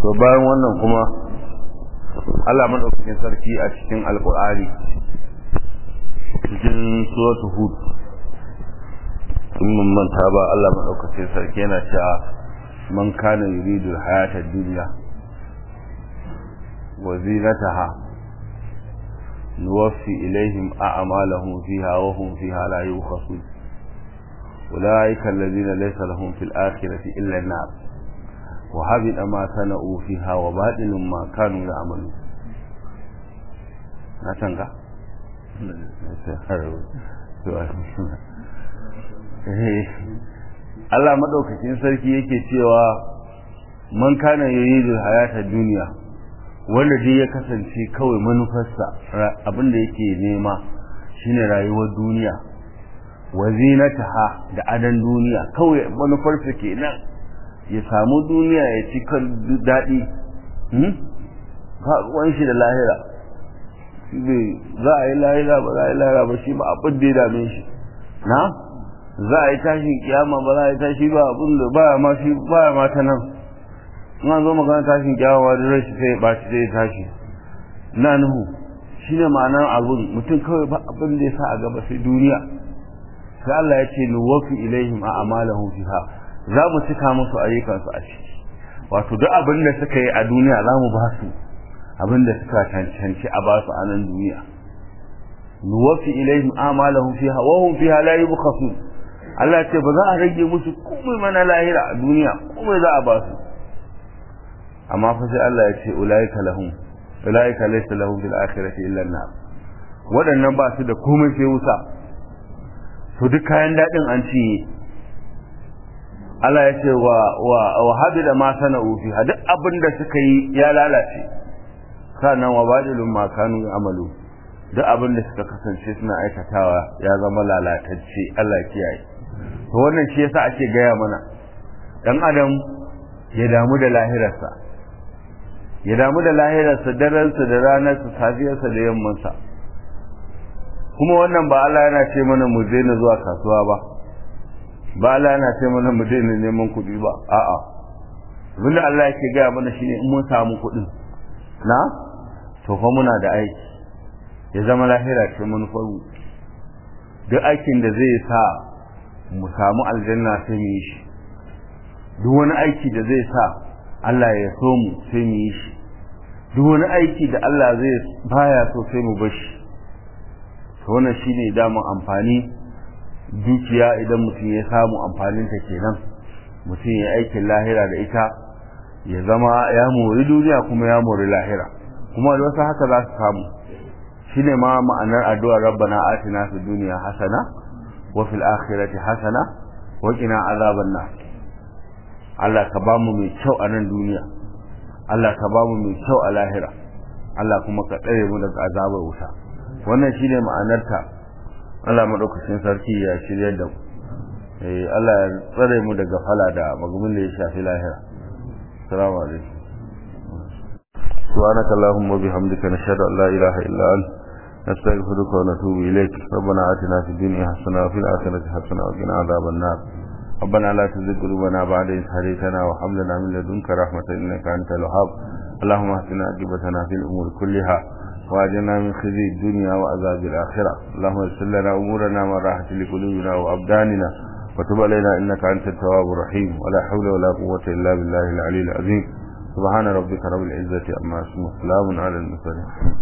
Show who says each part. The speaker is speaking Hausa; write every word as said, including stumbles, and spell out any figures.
Speaker 1: to bayan wannan kuma Allah madaukakin sarki a cikin alqur'ani cikin suratul hud in mun manta ba Allah madaukakin sarki yana cewa man kana yuridu hayata dunya wa zinataha nuwaffi ilayhim a'malahum fiha wa hum fiha la yubkhasun ulaika alladhina laysa lahum fil akhirati illa an-nar wa habita ma sana'u fiha wa batilun ma kanu ya'malun na tanga Allah madaukakin sarki yake cewa man kana yuridu hayata dunya wanda dai ya kasance kawai manufarsa abinda yake nema shine rayuwar duniya wa zinataha da adan duniya kawai manufarsa kenan ya samu duniya ya ci kan dadi hmm ba ruwan shi da lahira za a yi lahira ba za a yi lahira ba shi ba abin da ya dame shi na za a yi tashin kiyama ba za a yi tashi ba abin da ba ma shi ba ma ta nan in an zo magana tashin kiyama da rashi sai ya ɓaci sai ya tashi na nuhu shi ne ma'anar abin mutum kawai ba abin da ya sa a gaba sai duniya sai Allah ya ce nuwafi ilaihim a amalahum fiha za mu cika musu ayyukansu a ciki wato duk abin da suka yi a duniya za mu ba su abin da suka cancanci a ba su a nan duniya nuwafi ilaihim amalahum fiha wa hum fiha la yubkhasun Allah ce ba za a rage musu komai mana lahira a duniya komai za a ba su amma fa sai Allah ya ce ulaika lahum ulaika laysa lahum fil akhirati illa an-nar wadannan ba su da komai sai wuta to duk kayan dadin an ci Allah ya ce wa wa wa habida ma sana'u fi duk abin da suka yi ya lalace sannan wa badilun ma kanu amalu duk abin da suka kasance suna aikatawa ya zama lalatacce Allah kiyaye to wannan shi yasa ake gaya mana dan adam ya damu da lahirarsa ya damu da lahirarsa daransa da ranarsa safiyarsa da yammansa kuma wannan ba Allah yana ce mana mu daina zuwa kasuwa ba ba Allah yana ce mana mu daina neman kuɗi ba a'a abinda Allah yake gaya mana shine in mun samu kuɗin na to fa muna da aiki ya zama lahira ce manufar duk aikin da zai sa mu samu aljanna sai mu yi shi duk wani aiki da zai sa Allah ya so mu sai mu yi shi duk wani aiki da Allah zai baya so sai mu bar shi to wannan shine damun amfani dukiya idan mutum ya samu amfanin ta kenan mutum ya aikin lahira da ita ya zama ya mori duniya kuma ya mori lahira kuma da wasu haka za su samu shine ma ma'anar addu'ar rabbana atina fid dunya hasana wa fil akhirati hasana wa qina azaban nar Allah ka ba mu mai kyau a nan duniya Allah ka ba mu mai kyau a lahira Allah kuma ka tsare mu daga azabar wuta wannan shine ma'anarta Allah madaukakin sarki ya shirye da mu eh Allah ya tsare mu daga fala da magumin da ya shafi lahira assalamu alaikum subhanaka allahumma bihamdika nashhadu an la ilaha illa anta نستغفرك ونتوب إليك ربنا آتنا في الدنيا حسنة وفي الآخرة حسنة وقنا عذاب النار ربنا لا تزغ قلوبنا بعد إذ هديتنا وهب لنا من لدنك رحمة إنك أنت الوهاب اللهم اهدنا عاقبتنا في الأمور كلها وأجرنا من خزي الدنيا وعذاب الآخرة اللهم يسر لنا أمورنا من راحة لقلوبنا وأبداننا وتب علينا إنك أنت التواب الرحيم ولا حول ولا قوة إلا بالله العلي العظيم سبحان ربك رب العزة عما يصفون وسلام على المرسلين